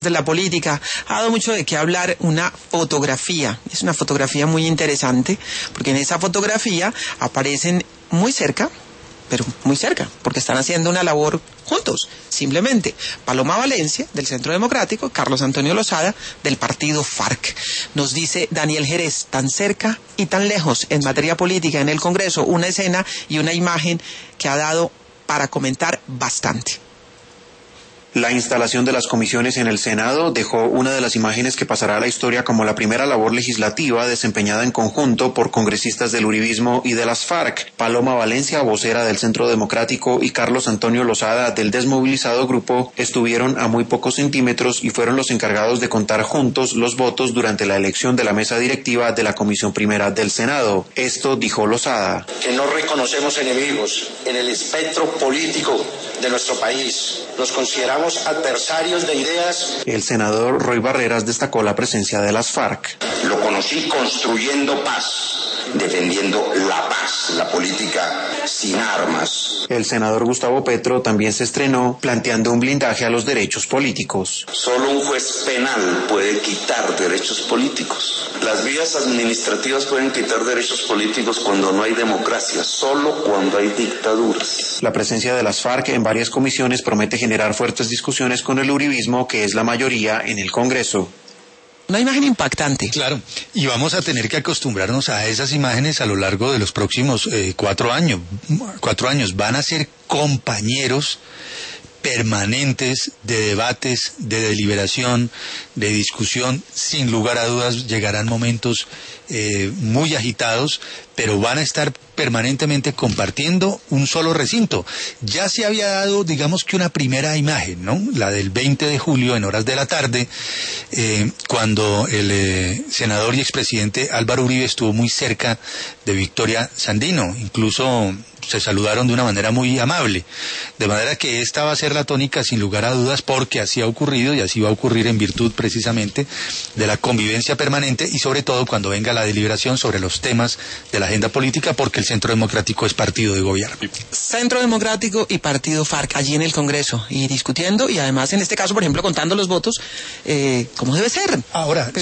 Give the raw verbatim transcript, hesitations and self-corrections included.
de la política, ha dado mucho de qué hablar una fotografía. Es una fotografía muy interesante, porque en esa fotografía aparecen muy cerca, pero muy cerca, porque están haciendo una labor juntos, simplemente. Paloma Valencia, del Centro Democrático, Carlos Antonio Lozada, del partido FARC. Nos dice Daniel Jerez, tan cerca y tan lejos en materia política en el Congreso, una escena y una imagen que ha dado para comentar bastante. La instalación de las comisiones en el Senado dejó una de las imágenes que pasará a la historia como la primera labor legislativa desempeñada en conjunto por congresistas del uribismo y de las FARC. Paloma Valencia, vocera del Centro Democrático, y Carlos Antonio Lozada, del desmovilizado grupo, estuvieron a muy pocos centímetros y fueron los encargados de contar juntos los votos durante la elección de la mesa directiva de la Comisión Primera del Senado. Esto dijo Lozada. Que no reconocemos enemigos en el espectro político de nuestro país. Los consideramos adversarios de ideas. El senador Roy Barreras destacó la presencia de las FARC. Lo conocí construyendo paz, defendiendo la paz, la política sin armas. El senador Gustavo Petro también se estrenó planteando un blindaje a los derechos políticos. Solo un juez penal puede quitar derechos políticos. Las vías administrativas pueden quitar derechos políticos cuando no hay democracia, solo cuando hay dictaduras. La presencia de las FARC en varias comisiones promete generar fuertes discusiones con el uribismo, que es la mayoría en el Congreso. Una imagen impactante. Claro, y vamos a tener que acostumbrarnos a esas imágenes a lo largo de los próximos eh, cuatro años. Cuatro años van a ser compañeros permanentes de debates, de deliberación, de discusión. Sin lugar a dudas llegarán momentos eh, muy agitados, pero van a estar permanentemente compartiendo un solo recinto. Ya se había dado, digamos que una primera imagen, ¿no? La del veinte de julio en horas de la tarde, eh, cuando el eh, senador y expresidente Álvaro Uribe estuvo muy cerca de Victoria Sandino. Incluso se saludaron de una manera muy amable, de manera que esta va a ser la tónica sin lugar a dudas, porque así ha ocurrido y así va a ocurrir en virtud precisamente de la convivencia permanente y sobre todo cuando venga la deliberación sobre los temas de la agenda política, porque el Centro Democrático es partido de gobierno. Centro Democrático y partido FARC allí en el Congreso y discutiendo y además en este caso, por ejemplo, contando los votos, eh, ¿cómo debe ser? Ahora,